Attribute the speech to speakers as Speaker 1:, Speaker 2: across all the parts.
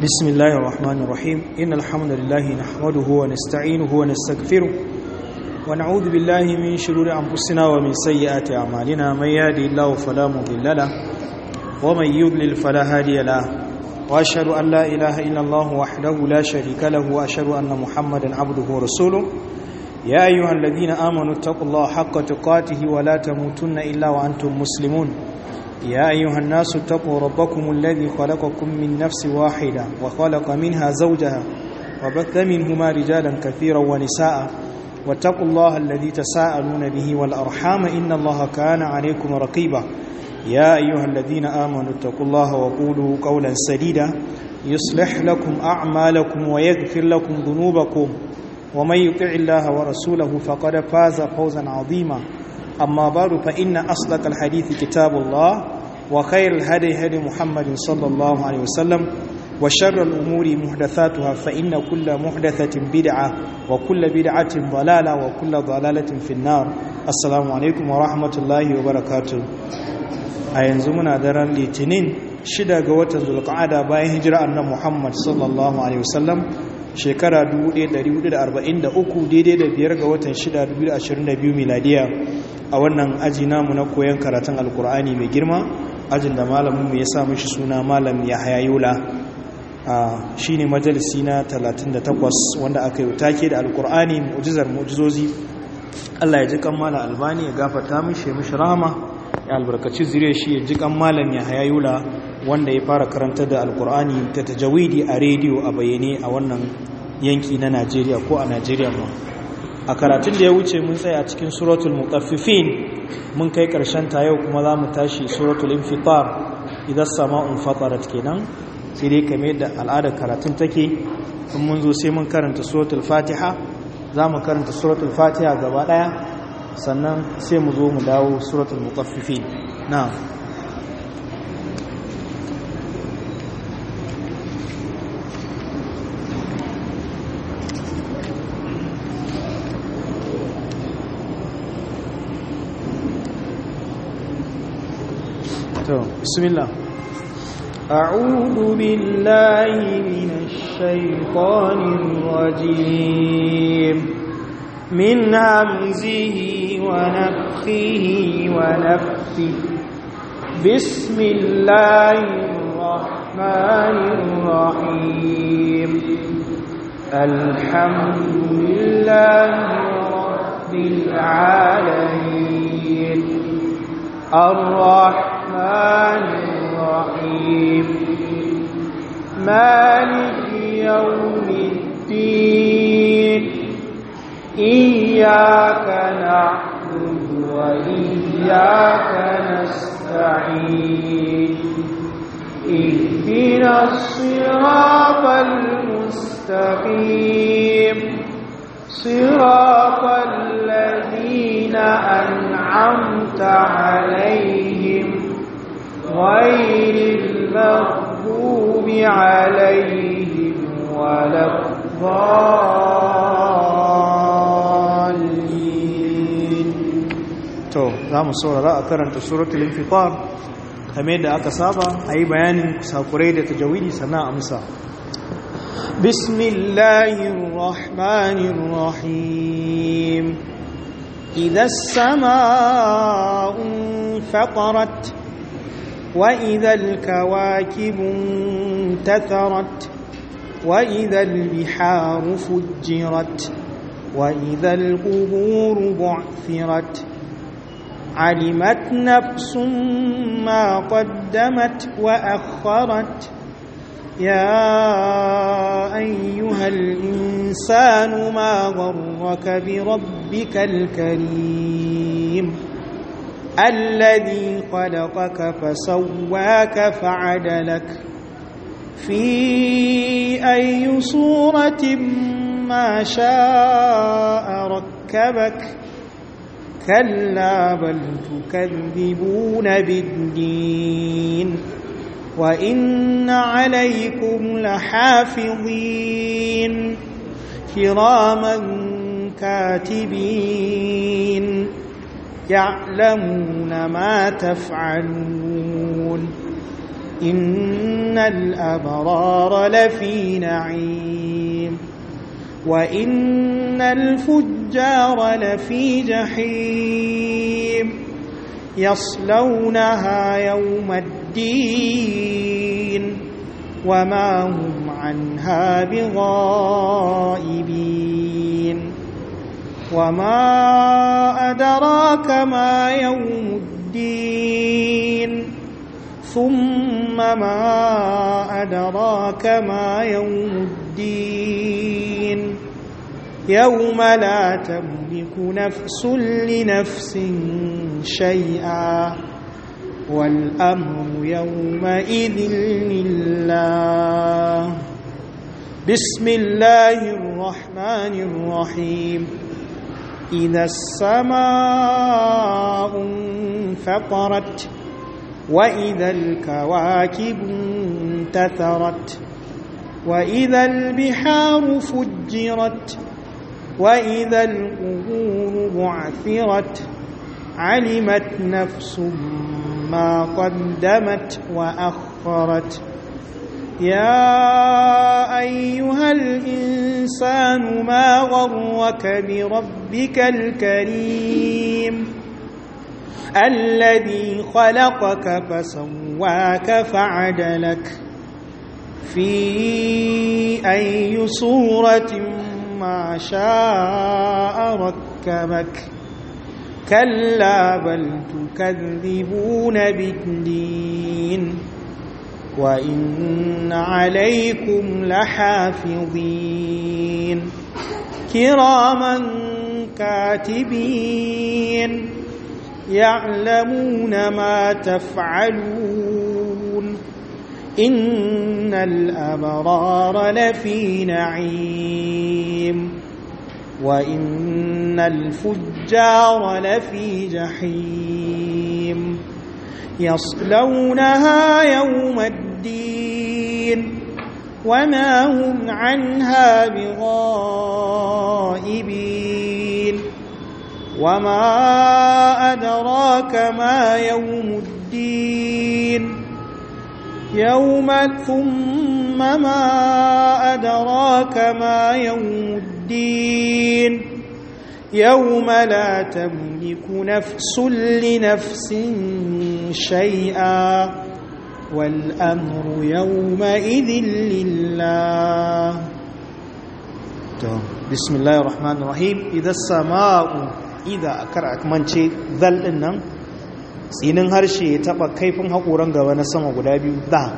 Speaker 1: بسم الله الرحمن الرحيم إن الحمد لله نحمده ونستعينه ونستغفره ونعوذ بالله من شرور أنفسنا ومن سيئات أعمالنا من يهده الله فلا مضل له ومن يضلل فلا هادي له وأشهد أن لا إله إلا الله وحده لا شريك له وأشهد أن محمدا عبده ورسوله يا أيها الذين آمنوا اتقوا الله حق تقاته ولا تموتن إلا وأنتم مسلمون يا أيها الناس اتقوا ربكم الذي خلقكم من نفس واحدة وخلق منها زوجها وبث منهما رجالا كثيرا ونساء واتقوا الله الذي تساءلون به والأرحام إن الله كان عليكم رقيبا يا أيها الذين آمنوا اتقوا الله وقولوا قولا سديدا يصلح لكم أعمالكم ويغفر لكم ذنوبكم ومن يطع الله ورسوله فقد فاز فوزا عظيما أما بعد فإن أصدق الحديث كتاب الله وخير الهدي هدي محمد صلى الله عليه وسلم وشر الأمور محدثاتها فإن كل محدثة بدعة وكل بدعة ضلالة وكل ضلالة في النار السلام عليكم ورحمة الله وبركاته أينزمنا دران لتنين شدا قوة ذو القعدة باين هجرة أن محمد صلى الله عليه وسلم shekara 1443 daidai da 5 ga watan 6 2022 miladiya a wannan aji namu na koyon karatun alkur'ani mai girma ajin da malaminmu ya sa mishi suna malam Yahaya Yola shine majalisi na 38 wanda aka yi take da alkur'ani mu'jizar mu'jizozi Allah ya ji kan malam Albani ya gafarta mishi ya mishi rahama ya albarkaci zuriyar shi ya ji kan malam Yahaya Yola wanda ya fara karanta da alkur'ani ta tajawidi a rediyo a bayyane a wannan yanki na Najeriya ko a Najeriya ma a karatun da ya wuce mun tsaya a cikin suratul mutaffifin mun kai karshen ta yau kuma za mu tashi suratul infitar idan sama'un fatarat kenan sai dai kamar yadda al'adar karatun take in mun zo sai mun karanta suratul fatiha za mu karanta suratul fatiha gaba daya sannan sai mu zo mu dawo suratul mutaffifin na'am بسم الله أعوذ بالله من الشيطان الرجيم من همزه ونفخه ونفثه بسم الله الرحمن الرحيم الحمد لله رب العالمين الرحمن الرحيم مالك يوم الدين إياك نعبد وإياك نستعين اهدنا الصراط المستقيم صراط الذين أنعمت عليهم غير المغضوب عليهم ولا الضالين to zamu saurara a karanta suratul infitar kamar da aka saba ayi bayanin sakurai da tajawidi sannan amsa bismillahir rahmanir rahim idha as-samaa'u fatarat وإذا الكواكب انتثرت وإذا البحار فجرت وإذا القبور بعثرت علمت نفس ما قدمت وأخرت يا أيها الإنسان ما غرك بربك الكريم الذي خلقك فسواك فعدلك في أي صورة ما شاء ركبك كلا بل تكذبون بالدين وإن عليكم لحافظين كراما كاتبين يعلمون ما تفعلون إن الأبرار لفي نعيم وإن الفجار لفي جحيم يصلونها يوم الدين وما هم عنها بغائبين وما أدراك ما يوم الدين ثم ما أدراك ما يوم الدين يوم لا تملك نفس لنفس شيئا والأمر يومئذ لله بسم الله الرحمن الرحيم إذا السماء انفطرت وإذا الكواكب انتثرت وإذا البحار فجرت وإذا القبور بعثرت علمت نفس ما قدمت وأخرت يا أيها الإنسان ما غرك بربك الكريم الذي خلقك فسواك فعدلك في أي صورة ما شاء ركبك كلا بل تكذبون بالدين وإن عليكم لحافظين كراما كاتبين يعلمون ما تفعلون إن الأبرار لفي نعيم وإن الفجار لفي جحيم يصلونها يوم الدين وما هم عنها بغائبين وما أدراك ما يوم الدين ثم ما أدراك ما يوم الدين يوم لا تملك نفس لنفس شيئا والأمر يومئذ لله بسم الله الرحمن الرحيم إذا السماء إذا أكرأك منشي ذل إنم tsinin harshe ya taba kaifin haƙoran gaba na sama guda biyu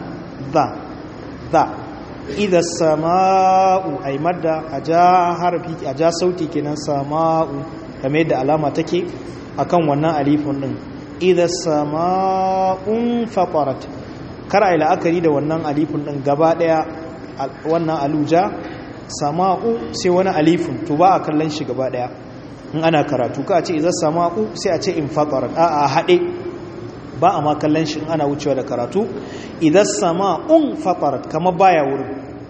Speaker 1: da idha sama'u ay madda aja harfi aja sauti kenan sama'u kamar yadda alama take akan wannan alifun din idha sama'un fatarat kar ai la'akari da wannan alifun din gaba daya wannan aluja sama'u sai wani alifun to ba a kallon shi gaba daya in ana karatu ka ce idha sama'u sai a ce in fatarat a hade ba a ma kallon shi in ana wucewa da karatu idha sama'un fatarat kama baya wurin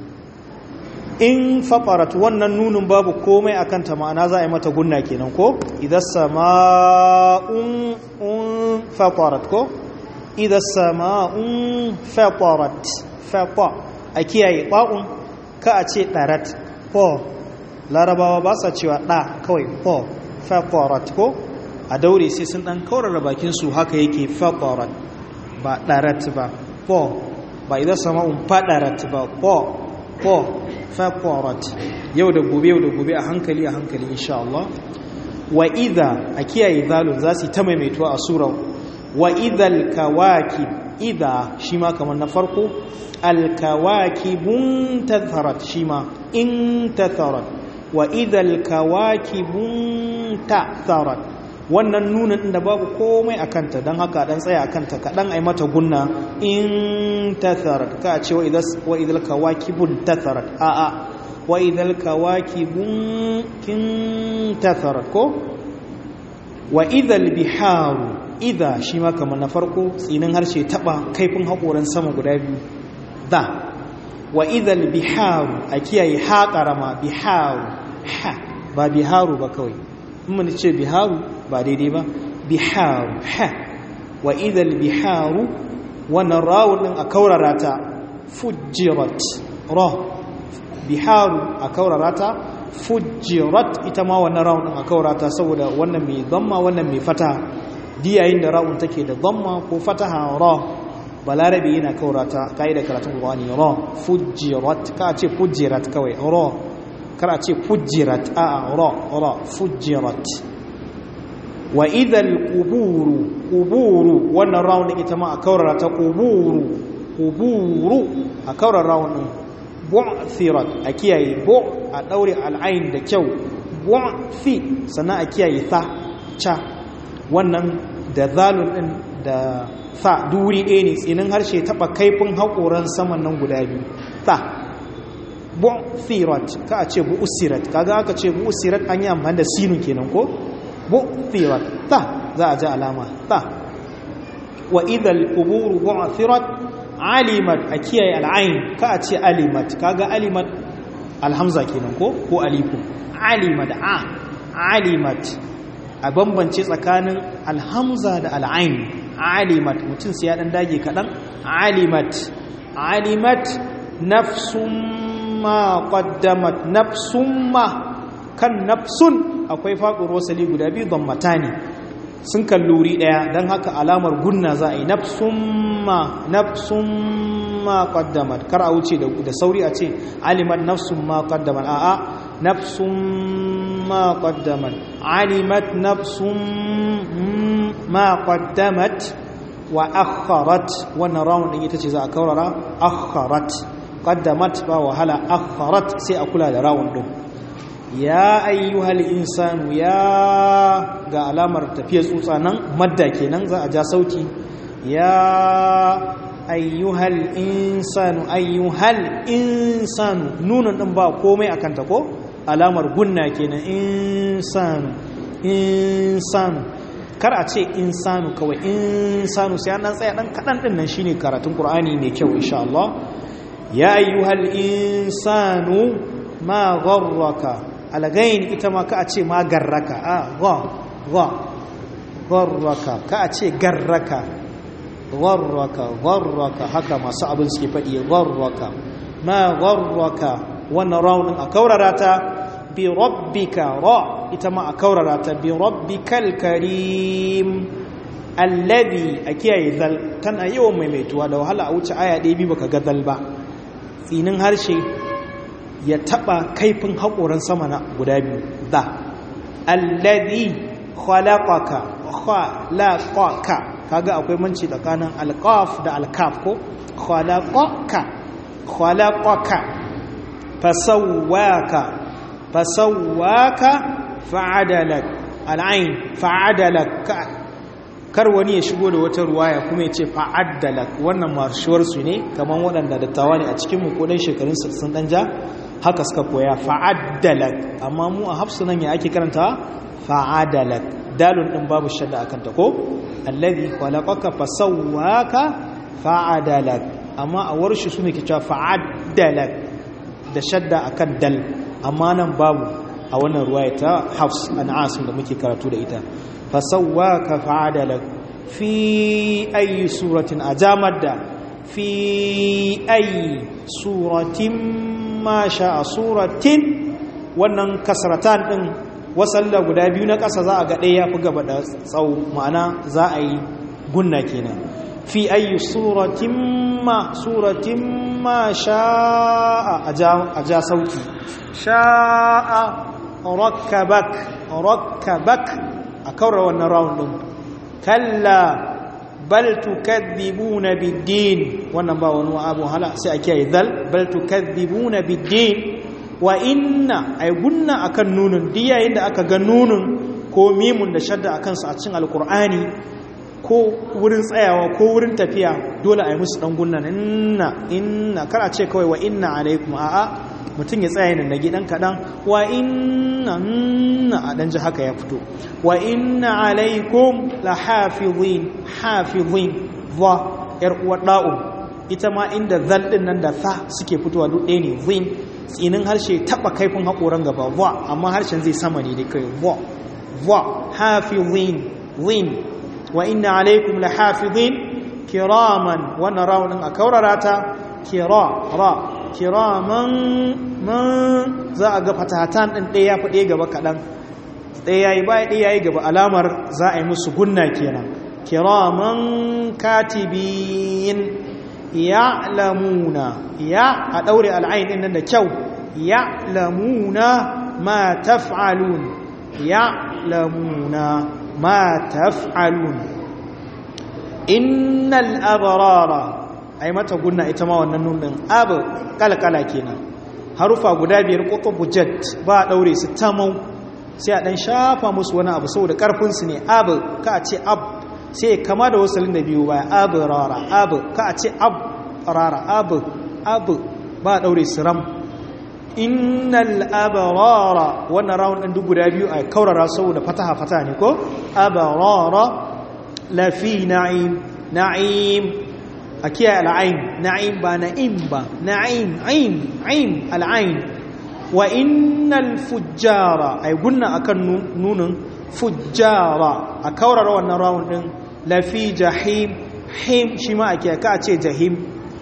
Speaker 1: in fatarat wannan nunin babu komai akan ta ma'ana za a yi mata gunna kenan ko idha sama'un fatarat ko idha sama'un fatarat fata a kiyaye ba'un ka a ce darat po larabawa ba sa cewa da kawai po fatarat ko a daure sai sun dan kaurara bakin su haka yake fatarat ba darat ba po ba idha sama'un fadarat ba po fatarat yau da gobe a hankali insha Allah wa idha a kiyaye zalun za su ta maimaituwa a sura wa idhal kawakib idha shi ma kamar na farko al kawakibun tatharat shi ma in tatharat wa idhal kawakibun tatharat wannan nunin da babu komai a kanta don haka dan tsaya a kanta kaɗan a yi mata gunna in tatharat ka ce wa idhal kawakibun tatharat a'a wa idhal kawakibun kin tatharat ko wa idhal biharu idha shi ma kamar na farko tsinin harshe taba kaifin haƙoran sama guda biyu da wa idhal biharu a kiyaye ha ƙarama biharu ha ba biharu ba kawai mun ce biharu ba daidai ba biharu ha wa idhal biharu wannan rawun din a kaurara ta fujirat ra biharu a kaurara ta fujirat ita ma wannan rawun din a kaurara ta saboda wannan mai dhamma wannan mai fataha diyayin da rawun take da dhamma ko fataha ra balarabi yana kaurata kaida karatun qur'ani ra fujirat ka ce fujirat kawai ra kar a ce fujirat a ra fujirat wa idhal quburu wannan rawun din ita ma a kaurara ta quburu a kaurara rawun din bu'thirat a kiyaye bu a daure al'ain da kyau bu'thi sannan a kiyaye tha cha wannan da zalun din da tha duri ɗaya ne tsinin harshe taɓa kaifin haƙoran saman nan guda biyu tha bu'thirat ka a ce bu'usirat kaga aka ce bu'usirat an yi amfani da sinu kenan ko bu'thirat tha za a ji alama tha wa idhal quburu bu'thirat alimat a kiyaye al'ain ka a ce alimat kaga alimat alhamza kenan ko alifu alimat alimat a bambance tsakanin alhamza da al'ain alimat mutum sai ya dan dage kadan alimat nafsum ma qaddamat nafsum ma kan nafsun akwai faɗin rosali guda biyu dammatani sun kalluri daya dan haka alamar gunna za a yi nafsum ma qaddamat kar a wuce da sauri a ce alimat nafsum ma qaddamat a'a nafsum ma qaddamat alimat nafsum ma qaddamat wa akharat wannan round din ita ce za a kaurara akharat qaddamat ba wahala akharat sai a kula da round din ya ayyuhal insanu ya ga alamar tafiyar tsutsa nan madda kenan za a ja sauti ya ayyuhal insanu nunun din ba komai akan ta ko alamar gunna kenan insanu kar a ce insanu kawai insanu sai an tsaya dan kadan din nan shine karatun qur'ani mai kyau insha Allah ya ayyuhal insanu ma gharraka alagain ita ma ka a ce ma garraka gharraka ka a ce garraka gharraka haka masu abin suke faɗi gharraka ma gharraka wannan raunin a kaurara ta bi rabbika ra ita ma a kaurara ta bi rabbikal karim alladhi akiyaye zal tana yawan maimaituwa da wahala a wuce aya ɗaya biyu baka ga zal ba tsinin harshe ya taba kaifin haƙoran sama na guda biyu da alladhi khalaqaka kaga akwai manci tsakanin alqaf da alkaf ko khalaqaka fasawwaka fa'adalak al'ain fa'adalak kar wani ya shigo da wata ruwaya kuma ya ce fa'adalak wannan marshuwar su ne kaman waɗanda dattawa ne a cikin mu ko dan shekarun sun dan ja haka suka koya fa'adalak amma mu a hafsu nan ya ake karanta fa'adalak dalun din babu shadda akan ta ko allazi khalaqaka fasawwaka fa'adalak amma a warshi su ne ke cewa fa'adalak da shadda akan dal amma nan babu a wannan ruwaya ta Hafs an Asim da muke karatu da ita fasawwaka fa'adalak fi ayi suratin ajamadda fi ayi suratin ma sha'a suratin wannan kasratan din wasalla guda biyu na ƙasa za a ga ɗaya yafi gaba da tsawo ma'ana za a yi gunna kenan fi ayi suratin ma sha'a a ja sauti sha'a rakkabak a kaura wannan round din kalla bal tukadhibuna bid-din wannan ba wani abu hala sai a kiyaye zal bal tukadhibuna bid-din wa inna ay gunna akan nunun diyayin da aka ga nunun ko mimun da shadda akan su a cikin alqur'ani ko wurin tsayawa ko wurin tafiya dole a yi musu dan gunnan inna kar a ce kawai wa inna alaikum a'a mutum ya tsaya nan nage dan kadan wa inna a dan ji haka ya fito wa inna alaikum la hafizin va yar uwa da'u ita ma inda zal din nan da fa suke fitowa duk ɗaya ne zin tsinin harshe taba kaifin hakoran gaba va amma harshen zai sama ne dai kai va hafizin zin wa inna alaikum la hafizin kiraman wannan rawun din a kaurara ta kiraman man za a ga fatahatan din ɗaya ya fi ɗaya gaba kaɗan ɗaya yayi baya ɗaya yayi gaba alamar za a yi musu gunna kenan kiraman katibin ya'lamuna ya a ɗaure al'ain ɗin nan da kyau ya'lamuna ma taf'alun ya'lamuna ma taf'alun innal abrara ai mata gunna ita ma wannan nun din abu kalkala kenan harufa guda biyar qutubu jad ba daure su tamau sai a dan shafa musu wani abu saboda karfin su ne abu ka ce ab sai kama da wasalin da biyu baya abrara abu ka ce ab rara abu ba daure su ram innal abrara wannan rawun din duk guda biyu a kaurara saboda fataha ne ko abrara lafi na'im a kiyaye al'ain na'im ba na'im ba na'im ain al'ain wa innal fujjara ay gunna akan nunin fujjara a kaurara wannan rawun din lafi jahim him shi ma a kiyaye ka ce jahim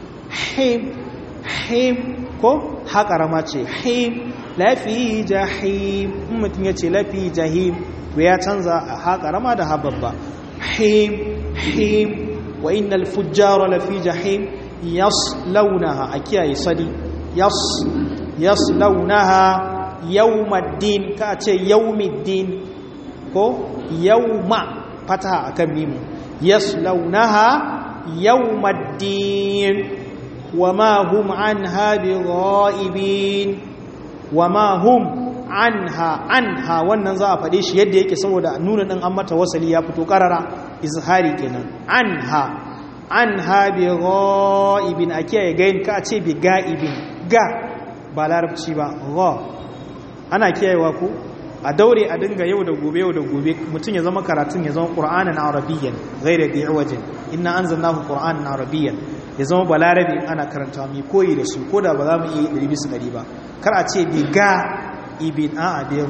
Speaker 1: him ko haƙarama ce him lafi jahim mutum ya ce lafi jahim ya canza a haƙarama da hababba him wa innal fujjara lafi jahim yaslawnaha akiyayi sadi yaslawnaha yawmaddin ka ce yawmiddin ko yawma fataha akan mimu yaslawnaha yawmaddin wama hum anha bighaibin wama hum anha wannan za a faɗe shi yadda yake saboda nuna ɗin an mata wasali ya fito ƙarara izhari kenan anha bi ghaibin a kiyaye gain ka ce bi ga'ibin ga ba larabci ba gha ana kiyayewa ko a daure a dinga yau da gobe mutum ya zama karatun ya zama qur'anan arabiyyan ghayra bi'wajin inna anzalnahu qur'anan arabiyyan ya zama balarabi in ana karanta mai koyi da su ko da ba za mu iya 100% ba kar a ce bi ga ibin a bi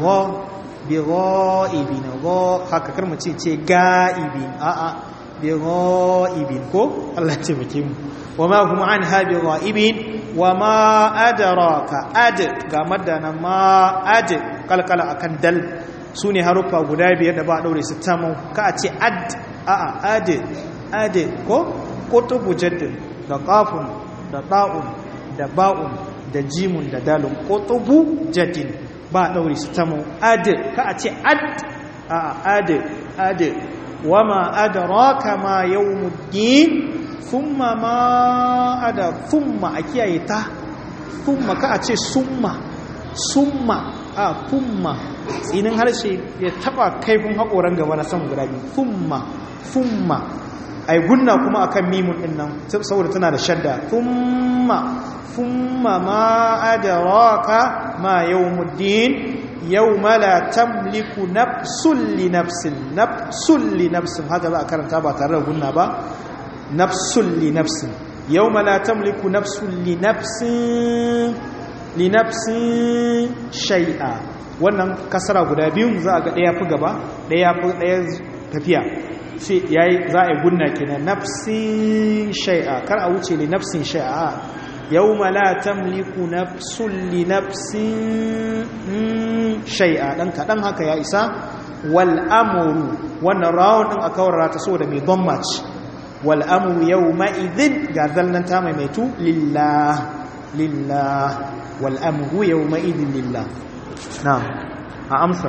Speaker 1: ibin haka kar mu ce ga ibin bi ibin ko Allah ce muke mu wa ma hum anha bi ibin wa ma adraka ga madana ma kalkala akan dal sune harufa guda biyar da ba daure su tamu ka ce ad ko qutubu jadd da qafun da ta'un da ba'un da jimun da dalun qutubu jaddin ba daure su tamu ad ka ce ad wama adraka ma yawmuddin thumma ma thumma akiyaye ta thumma ka ce summa thumma tsinin harshe ya taba kaifin hakoran gaba na sama guda biyu thumma ai gunna kuma akan mimun din nan saboda tana da shadda thumma ma adraka ma yawmuddin yawma la tamliku nafsun li nafsin haka za a karanta ba tare da gunna ba nafsun li nafsin yawma la tamliku nafsun li nafsin shay'a wannan kasara guda biyun za a ga daya fi gaba daya tafiya sai yayi za a yi gunna kenan nafsin shay'a kar a wuce li nafsin shay'a yawma la tamliku nafsun li nafsin shay'a dan kadan haka ya isa wal amru wannan rawun din aka warra ta so da mai dhamma ce wal amru yawma idhin ga zallan ta mai maitu lillah wal amru yawma idhin lillah na'am a amsa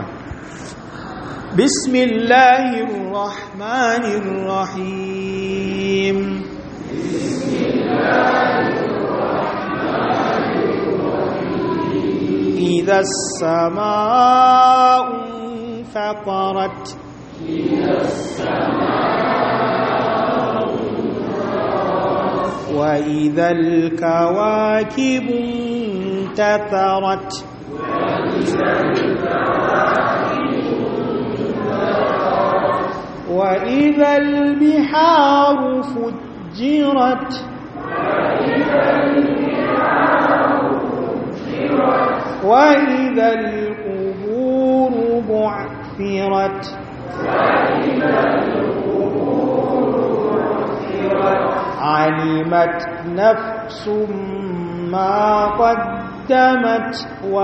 Speaker 1: bismillahir rahmanir rahim إذا السماء انفطرت وإذا الكواكب انتثرت وإذا البحار فجرت وإذا القبور بعثرت علمت نفس ما قدمت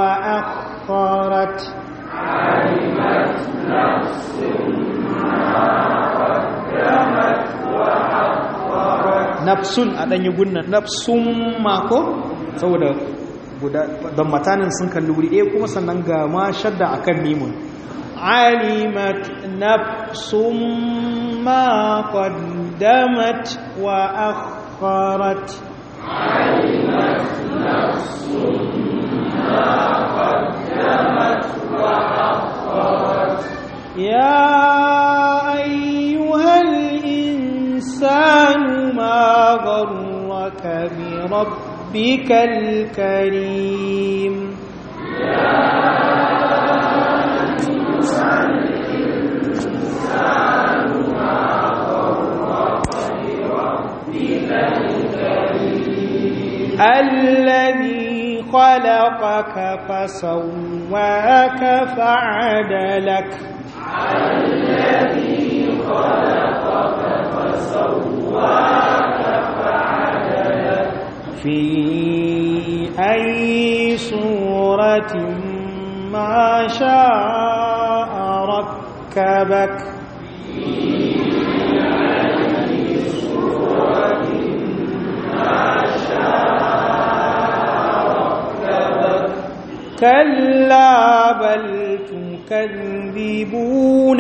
Speaker 1: وأخرت
Speaker 2: علمت نفس ما قدمت وأخرت
Speaker 1: nafsun a ɗanyi gunnan nafsun mako saboda don matanin sun kalli wuri ɗaya kuma sannan ga ma shadda a kan mimun alimat nafsun ma qaddamat wa akharat
Speaker 2: علمت نفس ما قدمت وأخرت
Speaker 1: يا أيها الإنسان ما غرك بربك الكريم الذي خلقك فسواك فعدلك
Speaker 2: الذي خلقك فسواك فعدلك
Speaker 1: في أي صورة ما شاء ركبك كلا بل تكذبون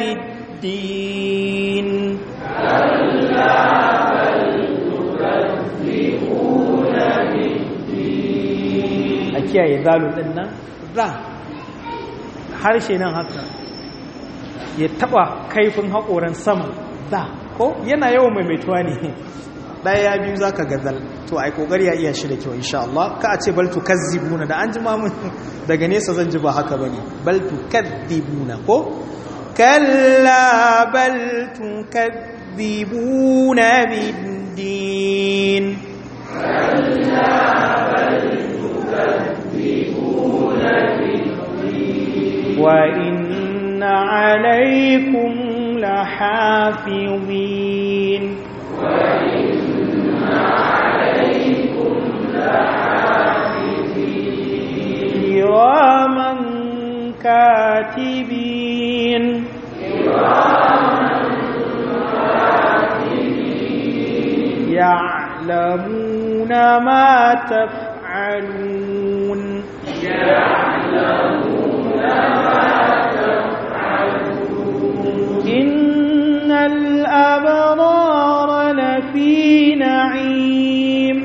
Speaker 1: بالدين
Speaker 2: كلا بل تكذبون بالدين
Speaker 1: أكيد ذالو لنا ذا harshe nan haka ya taba kaifin haƙoran sama da ko yana yawan maimaituwa ne ɗaya biyu za ka gazal to ai kokari ya iya shi da kyau insha Allah ka a ce bal tukazzibuna da an ji mamun daga nesa zan ji ba haka bane bal tukazzibuna ko kalla bal tukazzibuna bid-din
Speaker 2: kalla bal tukazzibuna bid-din
Speaker 1: wa inna alaykum lahafizin
Speaker 2: عليكم لحافظين
Speaker 1: كراما كاتبين يعلمون ما تفعلون إن الأبرار لفي نعيم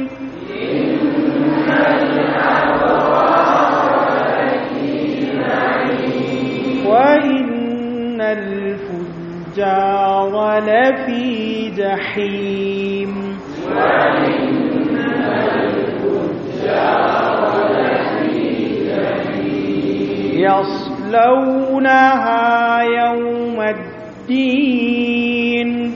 Speaker 1: وإن الفجار لفي جحيم يصلونها يوم الدين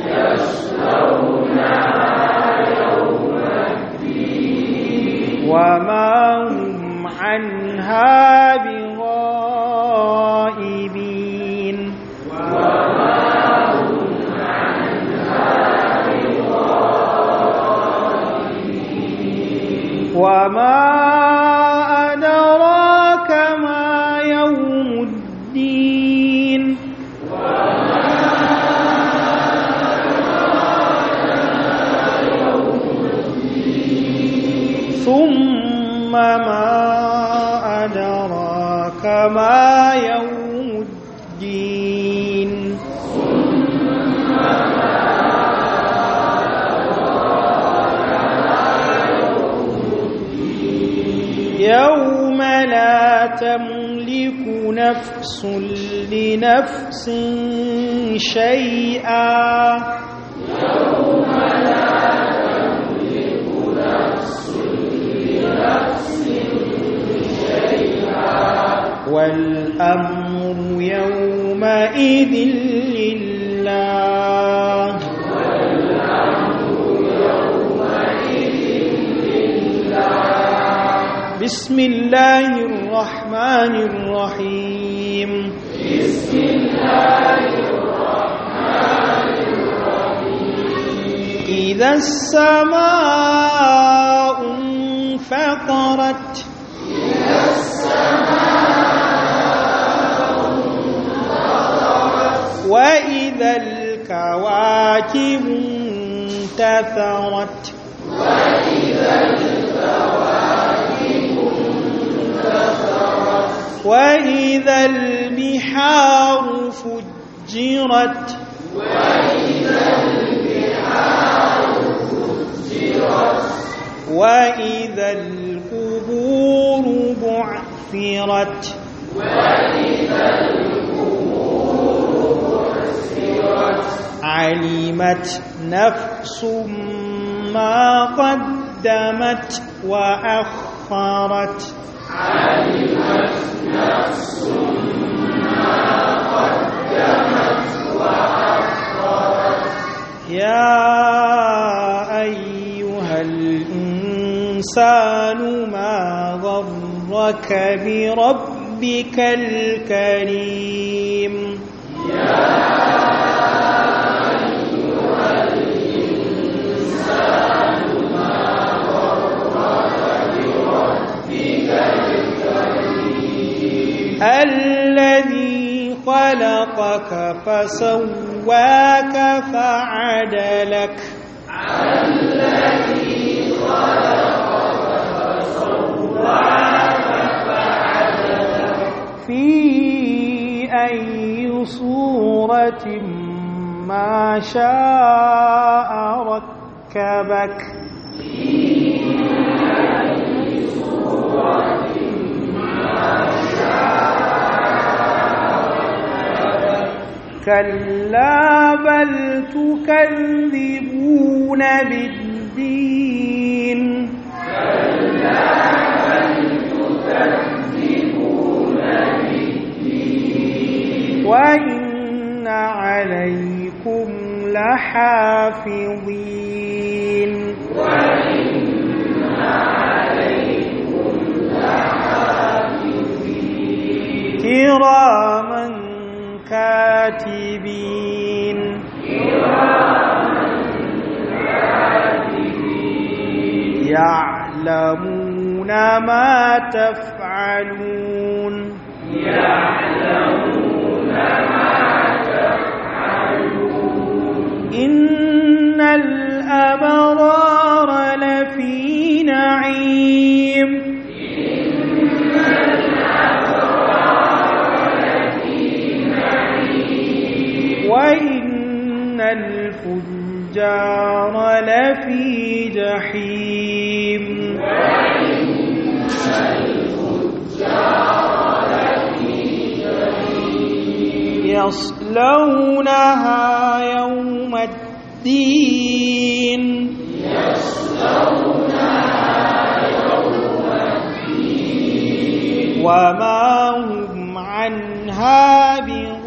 Speaker 1: وما هم عنها بغائبين وما أدراك ما يوم الدين ثم ما أدراك ما يوم الدين يوم لا تملك نفس لنفس شيئا والأمر يومئذ لله بسم الله الرحمن الرحيم
Speaker 2: بسم الله الرحمن الرحيم
Speaker 1: إذا السماء انفطرت وإذا الكواكب انتثرت وإذا البحار فجرت وإذا القبور بعثرت علمت نفس ما قدمت وأخرت يا أيها الإنسان ما غرك بربك الكريم الذي خلقك فسواك فعدلك في أي صورة ما شاء ركبك كلا بل تكذبون بالدين وإن عليكم لحافظين كراما كاتبين يعلمون ما تفعلون إن الأبرار لفي نعيم وإن الفجار لفي جحيم يصلونها يوم الدين وما هم عنها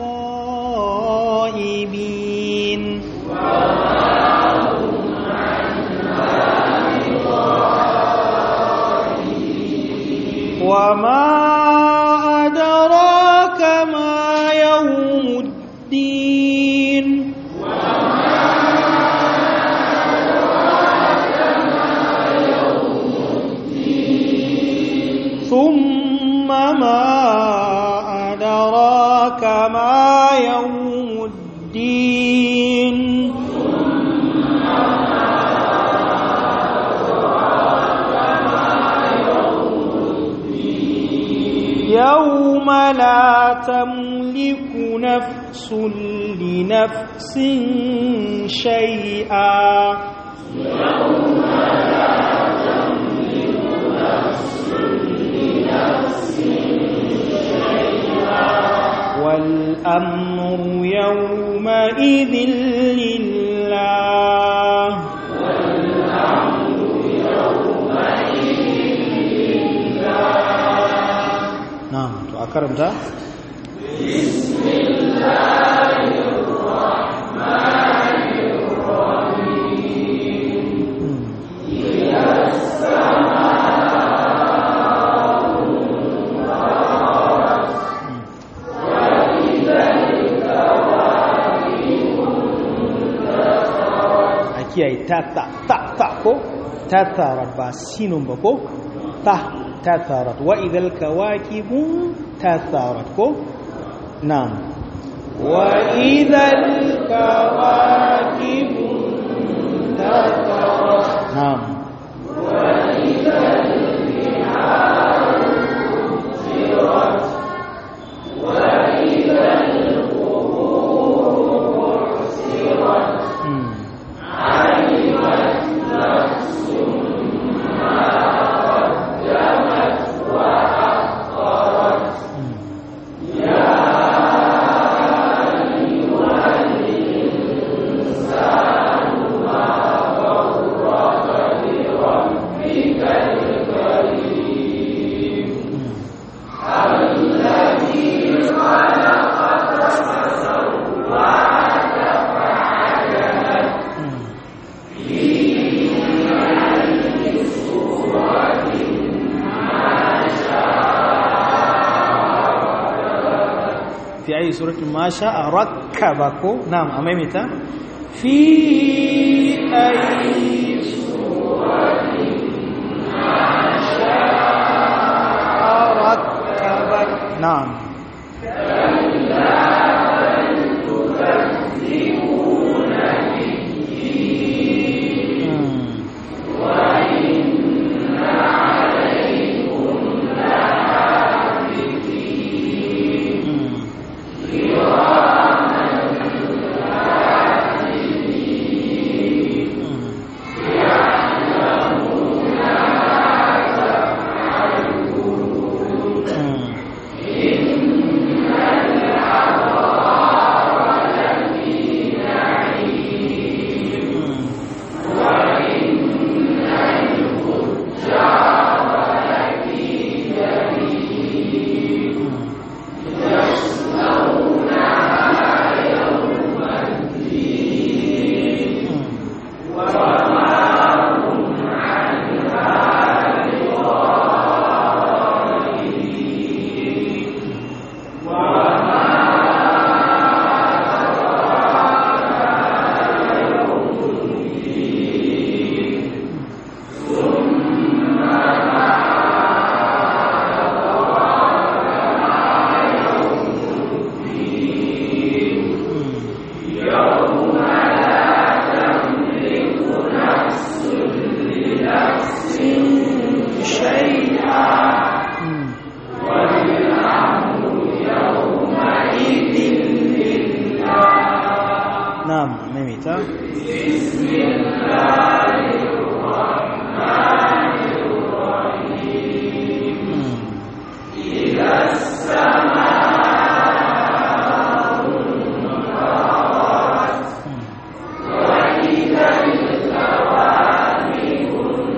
Speaker 1: بغائبين وما أدراك ما يوم الدين ثم ما أدراك ما يوم الدين يوم لا تملك نفس لنفس شيئا والأمر يومئذ لله نعم أكرمت بسم الله الرحمن الرحيم إذا السماء انفطرت وإذا الكواكب انتثرت ta ko tatharat ba sinun ba ko tatharat wa idhal kawakibu tatharat ko na'am wa idhal kawakibu tatharat na'am wa idhal biharu sujirat wa idhal qubur sujirat alimat nafsum ma qaddamat wa akharat ya ayyuhal insanu ma gharraka bi rabbikal karim alladhi khalaqaka fasawwaka fa'adalak في أي سورة ما شاء ركبكم نعم أمامتا في أي سورة ما شاء ركبك نعم تكذبون بالدين وإن عليكم لحافظين كراما كاتبين يعلمون ما تفعلون إن الأبرار لفي نعيم وإن الفجار لفي جحيم يصلونها يوم الدين وما هم عنها بغائبين وما أدراك يوم الدين ثم ما يوم لا تملك نفس لنفس شيئا والأمر يومئذ لله نعم ميميتا بسم الله الرحمن الرحيم إذا السماء انفطرت وإذا الكواكب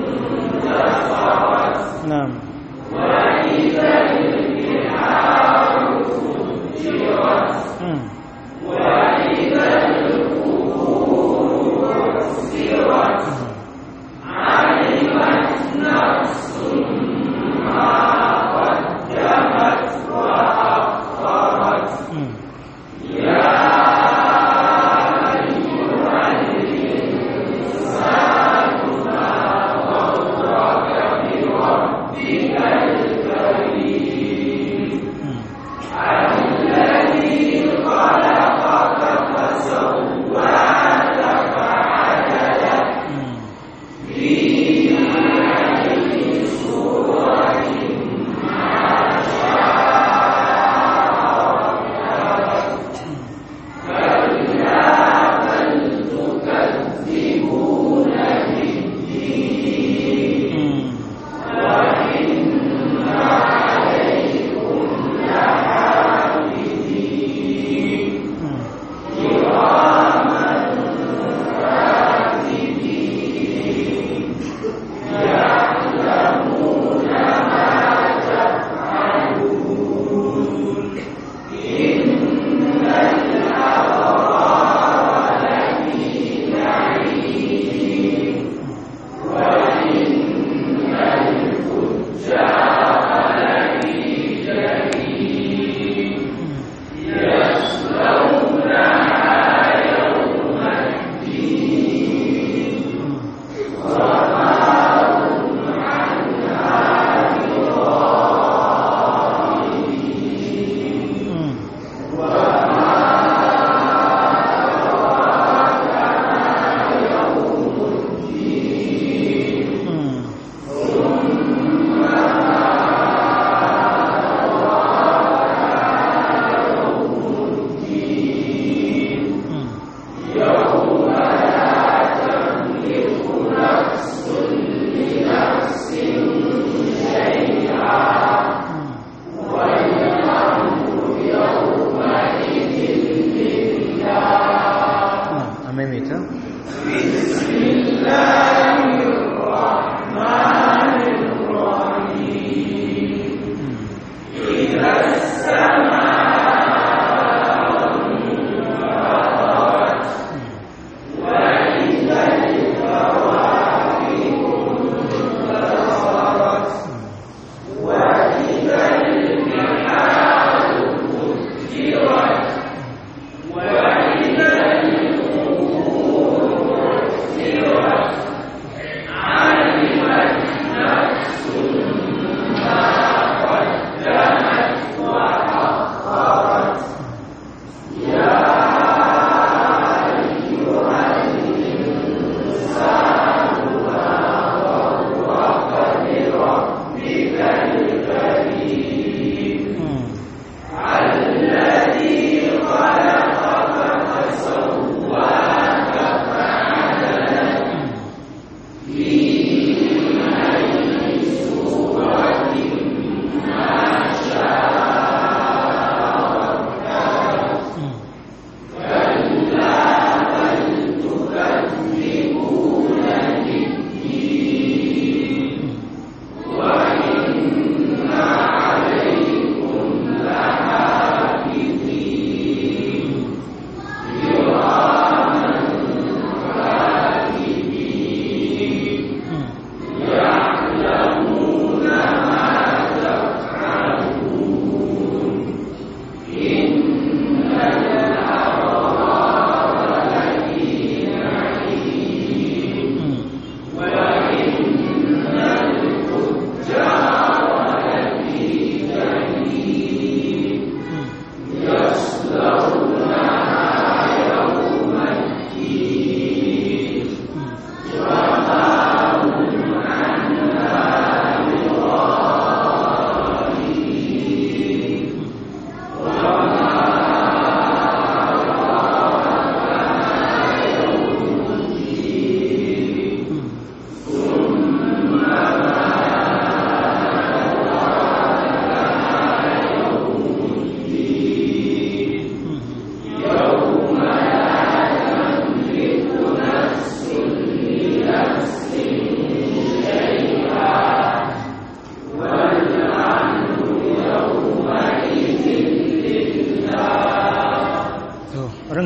Speaker 1: انتثرت نعم وإذا البحار فجرت وإذا القبور بعثرت علمت نفس ما قدمت وأخرت يا أيها الإنسان ما غرك بربك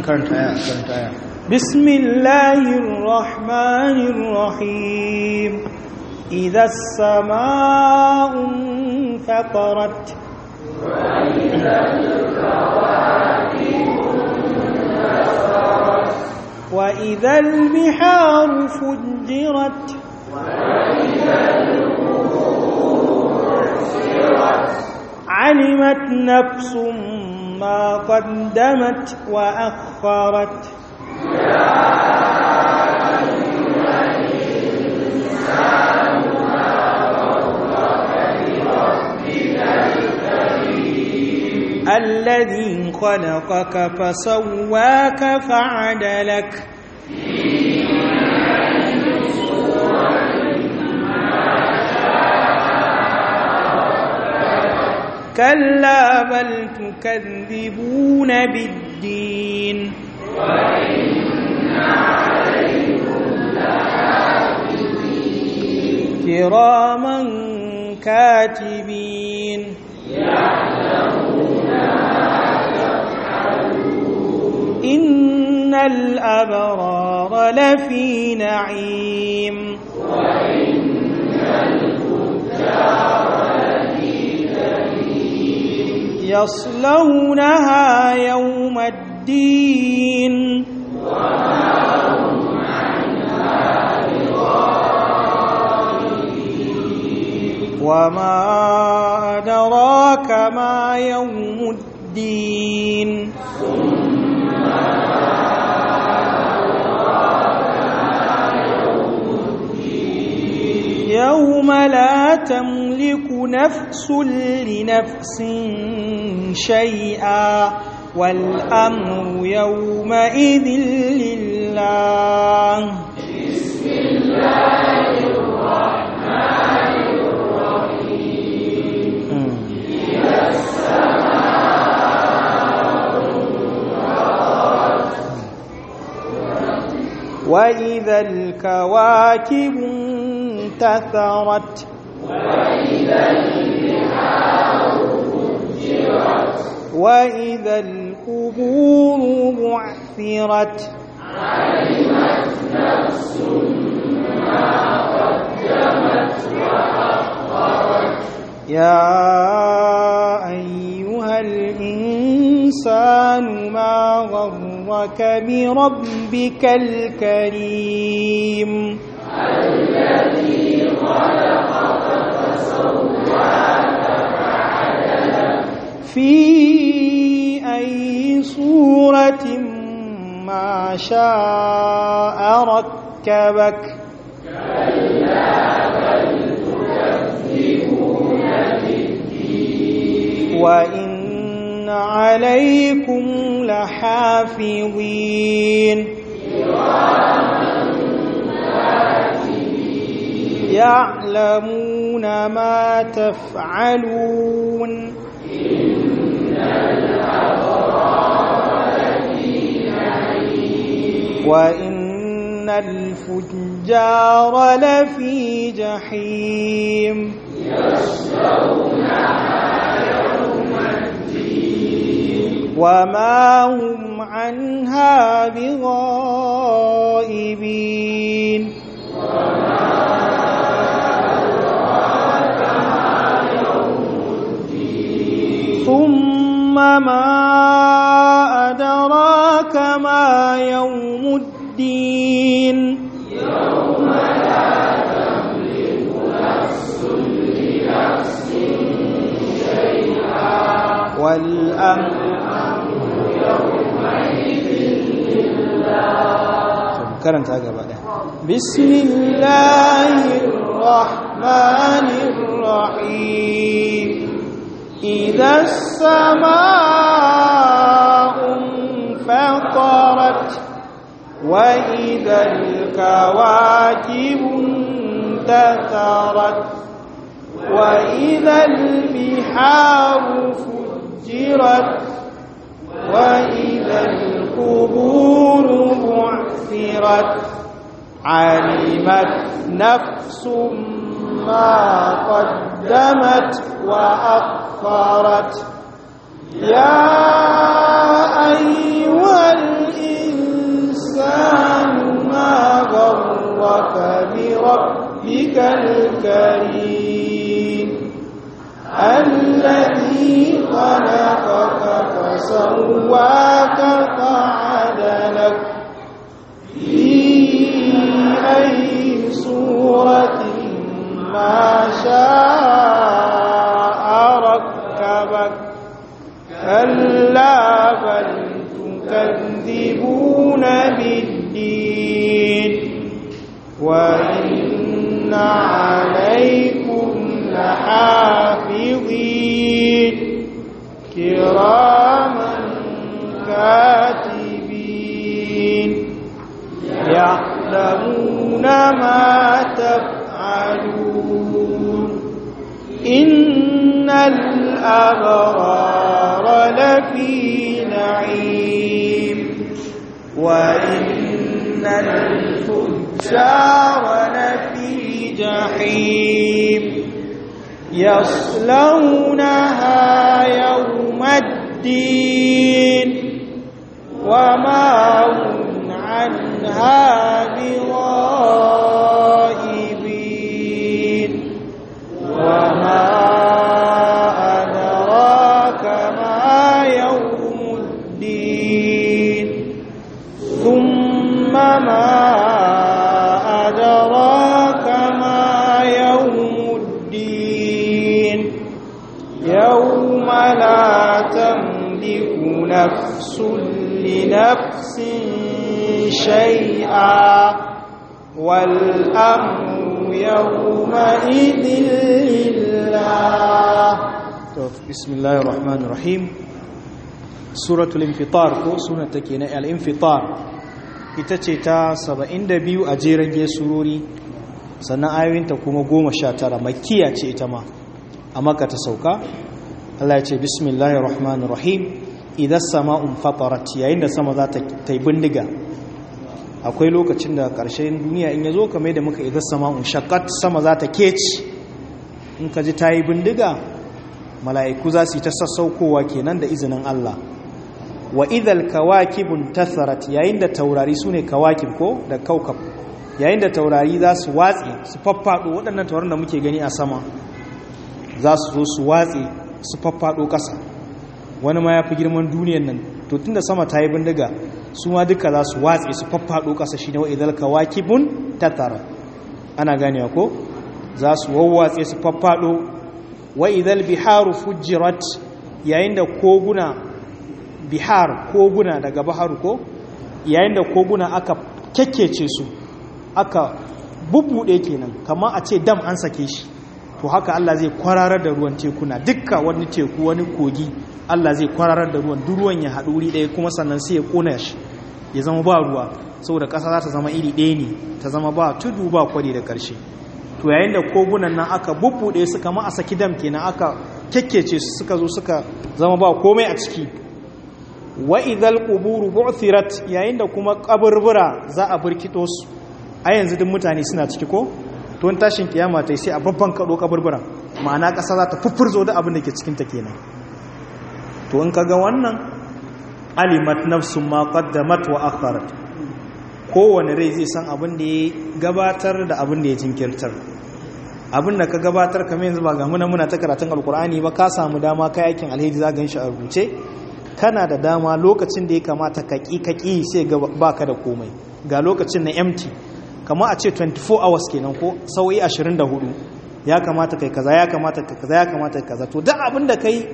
Speaker 1: karanta aya bismillahir rahmanir rahim idha as-samaa'u fatarat wa idha al-kawakibu intasarat wa idha al-biharu fujjirat wa idha al-quburu bu'thirat 'alimat nafsum ما قدمت وأخرت يا أيها الإنسان ما غرك بربك الكريم الذي خلقك فسواك فعدلك كلا بل تكذبون بالدين وإن عليكم لحافظين كراما كاتبين يعلمون ما تفعلون إن الأبرار لفي نعيم وإن الفجار يصلونها يوم الدين وما هم عنها بغائبين وما أدراك ما يوم الدين يوم لا تملك نفس لنفس شيئا والأمر يومئذ لله بسم الله الرحمن الرحيم إذا السماء انفطرت وإذا الكواكب انتثرت وإذا البحار فجرت وإذا القبور بعثرت علمت نفس ما قدمت وأخرت يا أيها الإنسان ما غرك بربك الكريم الذي خلقك فسواك فعدلك في أي صورة ما شاء ركبك كلا بل تكذبون بالدين وإن عليكم لحافظين يعلمون ما تفعلون إن الأبرار لفي نعيم وإن الفجار لفي جحيم يصلونها يوم الدين وما هم عنها بغائبين ثم ما أدراك ما يوم الدين يوم لا تملك نفس لنفس شيئا والأمر يومئذ لله بسم الله الرحمن الرحيم إذا السماء انفطرت وإذا الكواكب انتثرت وإذا البحار فجرت وإذا القبور بعثرت علمت نفس ما قدمت وأخرت يا أيها الإنسان ما غرك بربك الكريم الذي خلقك فسواك فعدلك في أي صورة ما شاء ركبك كلا بل تكذبون بالدين وإن عليكم لحافظين كراما كاتبين يعلمون ما تفعلون إن الأبرار لفي نعيم وإن الفجار لفي جحيم يصلونها يوم الدين وما هم عنها بغائبين وما أدراك ما يوم الدين ثم ما أدراك ما يوم الدين يوم لا تملك نفس لنفس شيئا والأمر يومئذ لله. بسم الله الرحمن الرحيم. سورة الانفطار ko sunan take na al-infitar ita ce ta 72 a jerin surori sannan ayoyinta kuma 19 makkiya ce ita ma a Makka ta sauka. Allah ya ce bismillahir rahmanir rahim idan sama'un fatarat yayin da sama za ta yi bindiga akwai lokacin da ƙarshen duniya in yazo kamar da muka idan sama'un shaqqat sama za ta keci in ka ji ta yi bindiga mala'iku za su yi ta sassaukowa kenan da izinin Allah wa idhal kawakibun tatharat yayin da taurari sune kawakib ko da kaukab yayin da taurari za su watsi su faffado waɗannan taurarin da muke gani a sama za su zo su watsi su faffado ƙasa wani ma ya fi girman duniyan nan to tunda sama ta yi bindiga su ma duka za su watsi su faffado ƙasa shine wa idhal kawakibun tatharat ana ganewa ko za su wawwatse su faffado wa idhal biharu fujirat yayin da koguna bihar koguna daga baharu ko yayin da koguna aka kekkece su aka bubbude kenan kamar a ce dam an sake shi to haka Allah zai kwararar da ruwan tekuna dukkan wani teku wani kogi Allah zai kwararar da ruwan duk ruwan ya haɗu wuri ɗaya kuma sannan sai ya kona shi ya zama ba ruwa saboda ƙasa za ta zama iri ɗaya ne ta zama ba tudu ba kwari da ƙarshe to yayin da kogunan nan aka bubbude su kamar a saki dam kenan aka kekkece su suka zo suka zama ba komai a ciki wa idhal quburu bu'thirat yayin da kuma kaburbura za a burkito su a yanzu duk mutane suna ciki ko to in tashin kiyama tai sai a babban kado kaburbura ma'ana kasa za ta fuffurzo da abin da ke cikin ta kenan to in kaga wannan alimat nafsum ma qaddamat wa akharat kowane rai zai san abin da ya gabatar da abin da ya jinkirtar abin da ka gabatar kamar yanzu ba ga muna ta karatun alkur'ani ba ka samu dama kai aikin alheri za gan shi a rubuce kana da dama lokacin da ya kamata ka ƙi sai ba ka da komai ga lokacin na empty kama a ce 24 hours kenan ko sauyi 24 ya kamata kai kaza ya kamata kai kaza ya kamata kai kaza to duk abin da kai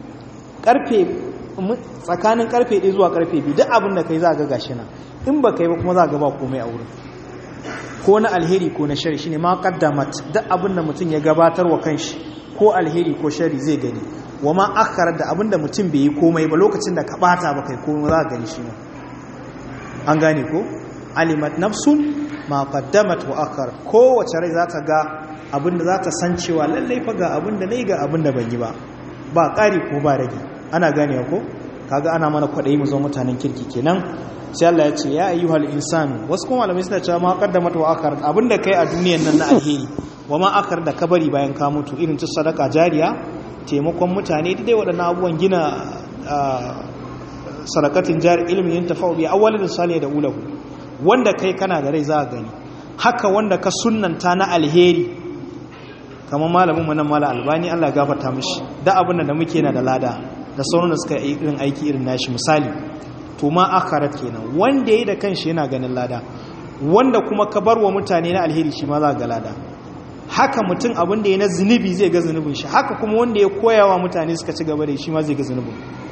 Speaker 1: tsakanin karfe 1 zuwa karfe 2 duk abin da kai za ga gashi nan in ba kai ba kuma za ga ba komai a wurin ko na alheri ko na shari shine ma qaddamat duk abin da mutum ya gabatar wa kanshi ko alheri ko shari zai gani wa ma akhara da abin da mutum bai yi komai ba lokacin da ka bata ba kai komai za ka gani shi ma an gane ko alimat nafsun ma qaddamat wa akhar kowace rai za ta ga abin da za ta san cewa lallai fa ga abin da nayi ga abin da ban yi ba ba ƙari ko ba rage ana ganewa ko kaga ana mana kwadayi mu zo mutanen kirki kenan sai Allah ya ce ya ayyuhal insan wasu kuma malamai suna cewa ma qaddamat wa akhar abinda kai a duniyar nan na alheri wa ma akhar da kabari bayan ka mutu irin ta sadaka jariya taimakon mutane dai waɗannan abubuwan gina sadakatin jari ilmin yantafa'u bi awwalin salih da ulahu wanda kai kana da rai za a gani, haka wanda ka sunnanta na alheri kamar malamin mu nan Malam Albani Allah gafarta mishi, da abin da muke yana da lada da sauran da suka yi irin aiki irin nashi misali, to ma akharat kenan wanda yayi da kanshi yana ganin lada, wanda kuma ka bar wa mutane na alheri shi ma za ga lada. Haka mutum abin da ya na zunubi zai ga zunubin shi, haka kuma wanda ya koya wa mutane suka ci gaba da shi ma zai ga zunubin.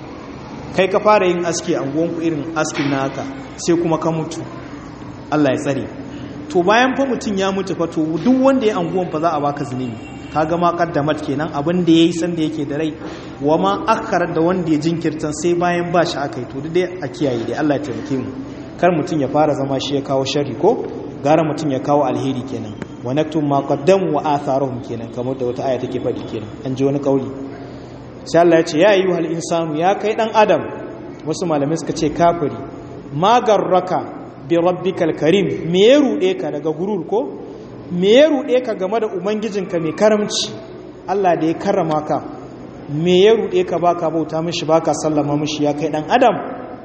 Speaker 1: Kai ka fara yin aski a unguwanku irin askin na haka sai kuma ka mutu, Allah ya tsare. To bayan fa mutum ya mutu fa to duk wanda ya anguwan fa za a baka zunubi, kaga ma kaddamat kenan abin da yayi san da yake da rai, wa ma akhara da wanda ya jinkirtan sai bayan ba shi akai. To dai a kiyaye dai, Allah ya taimake mu, kar mutum ya fara zama shi ya kawo sharri ko gara mutum ya kawo alheri kenan. Wa naktum ma qaddamu wa atharuhum kenan, kamar da wata aya take faɗi kenan, an ji wani kauli. Sai Allah ya ce ya ayyuhal insanu, ya kai dan adam, wasu malamai suka ce kafiri, magarraka bi rabbikal karim, me ya rude ka daga gurur ko me ya rude ka game da ubangijinka mai karamci, Allah da ya karrama ka, me ya rude ka baka bauta mishi baka sallama mishi ya kai dan adam?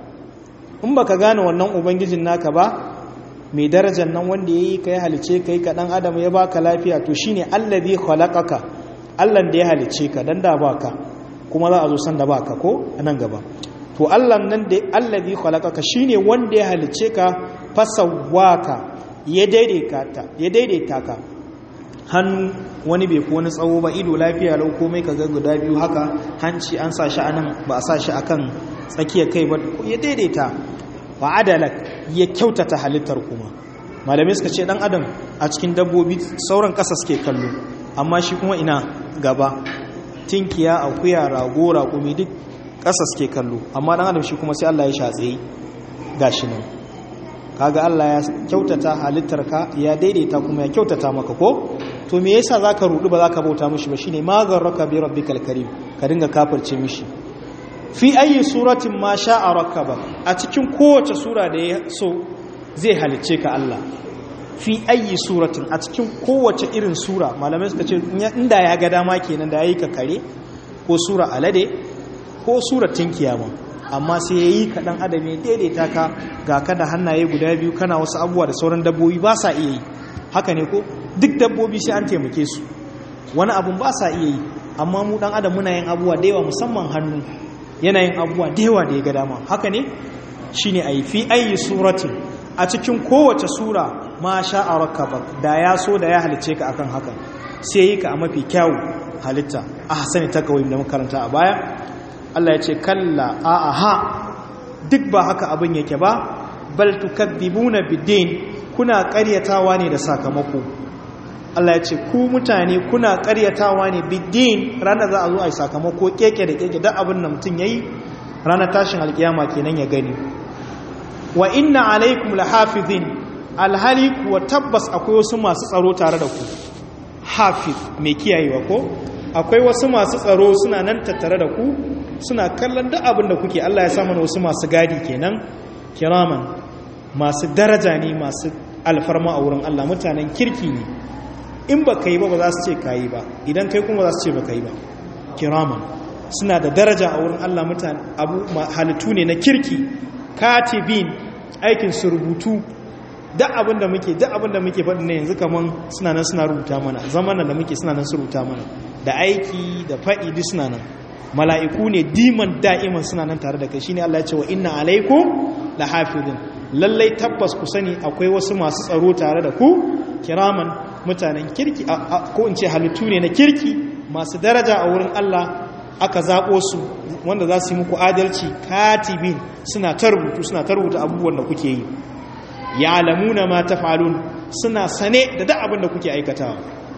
Speaker 1: In baka gane wannan ubangijin naka ba mai darajar nan wanda yayi ka ya halice kai ka dan adam ya baka lafiya, to shine allazi khalaqaka, Allah da ya halice ka dan da baka, kuma za a zo san da baka ko anan gaba. To Allah nan da allazi khalaqaka shine wanda ya halice ka, fasawwaka ya daidaita ka, hannu wani bai fi wani tsawo ba, ido lafiya lau komai ka ga guda biyu haka, hanci an sa shi anan ba a sa shi akan tsakiyar kai ba, ya daidaita. Wa adalak ya kyautata halittar kuma. Malamai suka ce dan adam a cikin dabbobi sauran kasa suke kallo, amma shi kuma ina gaba, tinkiya akuya rago raƙumi duk ƙasa suke kallo, amma dan adam shi kuma sai Allah ya shatse gashi nan. Kaga Allah ya kyautata halittarka, ya daidaita kuma ya kyautata maka ko? To me yasa zaka rudu ba zaka bauta mishi ba? Shine magarraka bi rabbikal karim, ka dinga kafirce mishi. Fi ayi suratin ma sha'a rakkaba, a cikin kowace sura da ya so zai halice ka Allah. Fi ayi suratin, a cikin kowace irin sura, malamai suka ce inda ya ga dama kenan da yayi ka kare ko sura alade ko sura tinkiya ma, amma sai yayi ka dan adam ya daidaita ka, ga ka da hannaye guda biyu, kana wasu abubuwa da sauran dabbobi ba sa iya yi. Haka ne ko? Duk dabbobi sai an taimake su, wani abun ba sa iya yi, amma mu dan adam muna yin abubuwa da yawa, musamman hannu yana yin abubuwa da yawa da ya ga dama. Haka ne? Shine ayi fi ayi suratin, a cikin kowace sura ma sha'a rakkaba, da ya so da ya halice ka akan haka, sai yi ka a mafi kyawu halitta, a hasani takawim da makaranta a baya. Allah ya ce kalla aha, duk ba haka abin yake ba, bal tukadhibuna bid-din, kuna ƙaryatawa ne da sakamako. Allah ya ce ku mutane kuna ƙaryatawa ne bid-din, ranar za a zo a yi sakamako keke da keke, duk abin da mutum yayi ranar tashin alkiyama kenan ya gani. Wa inna alaikum lahafizin, alhali kuwa tabbas akwai wasu masu tsaro tare da ku. Hafiz mai kiyayewa ko? Akwai wasu masu tsaro suna nan tattare da ku, suna kallon duk abin da kuke. Allah ya samu wasu masu gadi kenan, kiraman, masu daraja ne, masu alfarma a wurin Allah, mutanen kirki ne. In ba ka yi ba ba za su ce ka yi ba, idan kai kuma za su ce ba ka yi ba. Kiraman suna da daraja a wurin Allah, mutane halittu ne na kirki. Katibin, aikin su rubutu, duk abin da muke faɗi ne yanzu kaman suna nan suna rubuta mana, zamanin da muke suna nan su rubuta mana, da aiki da faɗi duk suna nan. Mala'iku ne diman da'iman suna nan tare da kai. Shine Allah ya ce wa inna alaikum lahafizin, lallai tabbas ku sani akwai wasu masu tsaro tare da ku, kiraman, mutanen kirki, ko in ce halittu ne na kirki masu daraja a wurin Allah, aka zaɓo su wanda za su yi muku adalci. Katibin, suna ta rubuta abubuwan da kuke yi. Ya'lamuna ma taf'alun, suna sane da duk abin da kuke aikatawa.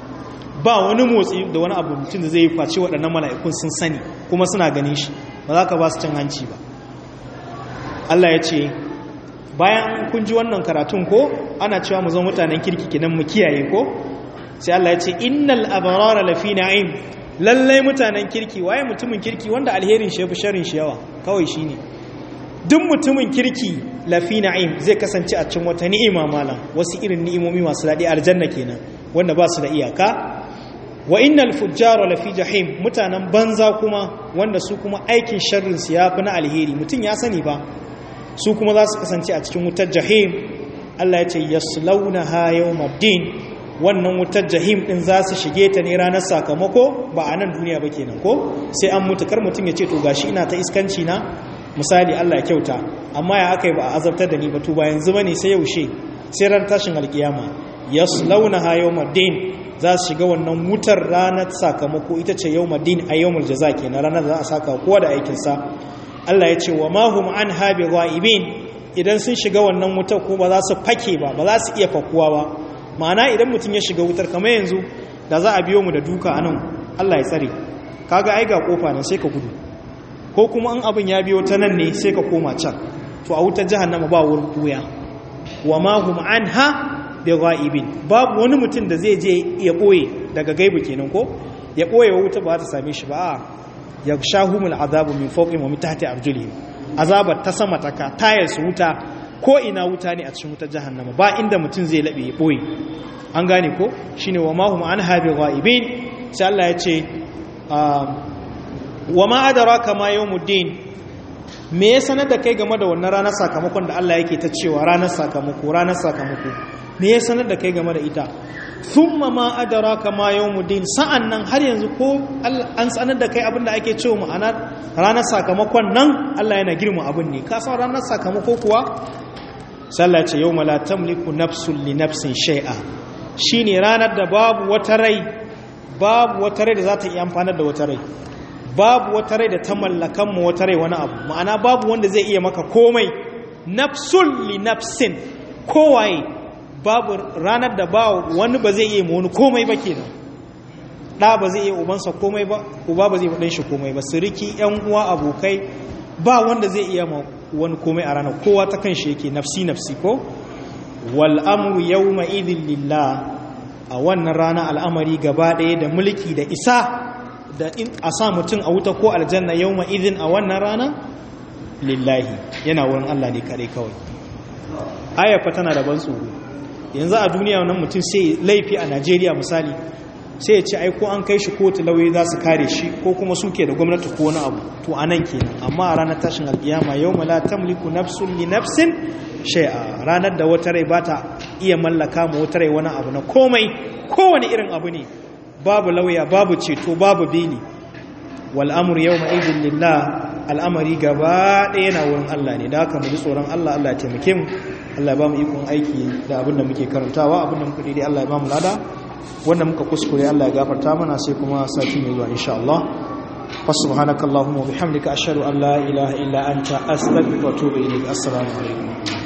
Speaker 1: Ba wani motsi da wani abu mutum da zai yi face waɗannan mala'ikun sun sani kuma suna ganin shi, ba za ka ba su cin hanci ba. Allah ya ce bayan kun ji wannan karatun ko ana cewa mu zama mutanen kirki kenan mu kiyaye ko, sai Allah ya ce innal abrara lafi na'im, lallai mutanen kirki. Waye mutumin kirki? Wanda alherin shi yafi sharrin shi yawa, kawai shine. Duk mutumin kirki lafi na'im zai kasance a cikin wata ni'ima malam, wasu irin ni'imomi masu daɗi, aljanna kenan, wanda ba su da iyaka. Wa innal fujjara lafi jahim, mutanen banza kuma wanda su kuma aikin sharrin su yafi na alheri, mutum ya sani ba, su kuma za su kasance a cikin wutar jahim. Allah ya ce yaslaunaha yawmaddin, wannan wutar jahim din za su shige ta ne ranar sakamako, ba a nan duniya ba kenan ko sai an mutu. Kar mutum ya ce to gashi ina ta iskanci na misali, Allah ya kyauta, amma ya aka yi ba a azabtar da ni ba, to ba yanzu bane sai yaushe, sai ran tashin alkiyama. yaslaunaha yawmaddin, za su shiga wannan wutar ranar sakamako, ita ce yawmaddin a yawmul jaza kenan, ranar za a saka kowa da aikin sa. Allah ya ce wa ma hum anha bighaibin, idan sun shiga wannan wutar ko ba za su fake ba, ba za su iya fakuwa ba. Ma'ana idan mutum ya shiga wutar kamar yanzu da za a biyo mu da duka anan, Allah ya tsare, kaga ai ga kofa nan sai ka gudu, ko kuma an abin ya biyo ta nan ne sai ka koma can, to a wutar jahannama ba wurin buya. wa ma hum anha bighaibin, babu wani mutum da zai je ya boye daga gaibu kenan ko ya boye wuta ba ta same shi ba, ya shahumul azabu min fawqihim wa min tahti arjulihim, azabar ta sama ta ka tayar su wuta, ko ina wuta ne a cikin wutar jahannama, ba inda mutum zai labe ya boye. An gane ko shine wa ma hum anha bighaibin. sai Allah ya ce wa ma adraka ma yawmuddin, me ya sanar da kai game da wannan ranar sakamakon da Allah yake ta cewa ranar sakamako, ranar sakamako, me ya sanar da kai game da ita? Thumma ma adraka ma yawmuddin, sa'annan har yanzu ko an sanar da kai abin da ake cewa ma'ana ranar sakamakon nan, Allah yana girma abin ne, ka san ranar sakamako kuwa? Sallah ce yawma la tamliku nafsun li nafsin shay'a, shine ranar da babu wata rai da za ta iya amfanar da wata rai, babu wata rai da ta mallakan mu wata rai wani abu, ma'ana babu wanda zai iya maka komai. Nafsun li nafsin, kowaye, babu ranar da ba wani ba zai iya wani komai ba kenan. Da ba zai iya ubansa komai ba, uba ba zai iya shi komai ba, siriki, yan uwa, abokai, ba wanda zai iya ma wani komai a ranar, kowa ta kan shi yake, nafsi nafsi ko. Wal amru yawma idhin lillah, a wannan rana al'amari gaba ɗaya da mulki da isa da in a sa mutum a wuta ko aljanna yawma idhin a wannan rana lillahi, yana wurin Allah ne kare kawai. Ayyafa tana da ban tsoro. Yanzu a duniya wannan mutum sai laifi a Najeriya misali, sai ya ce ai ko an kai shi kotu lauyoyi za su kare shi, ko kuma suke da gwamnati ko wani abu, to anan kenan. Amma a ranar tashin alkiyama yawma la tamliku nafsun li nafsin shay'a, ranar da wata rai ba ta iya mallaka ma wata rai wani abu na komai, kowane irin abu ne, babu lauya, babu ceto, babu beli. Wal amru yawma idhin lillah, al'amari gaba ɗaya yana wurin Allah ne. Da haka mu ji tsoron Allah, Allah ya taimake mu, Allah ya ba mu ikon aiki da abin da muke karantawa, abin da muka daidai Allah ya ba mu lada, wanda muka kuskure Allah ya gafarta mana, sai kuma sati mai zuwa insha Allah. Subhanakallahumma wa bihamdika ashhadu an la ilaha illa anta astaghfiruka wa atubu ilayk. Assalamu alaikum.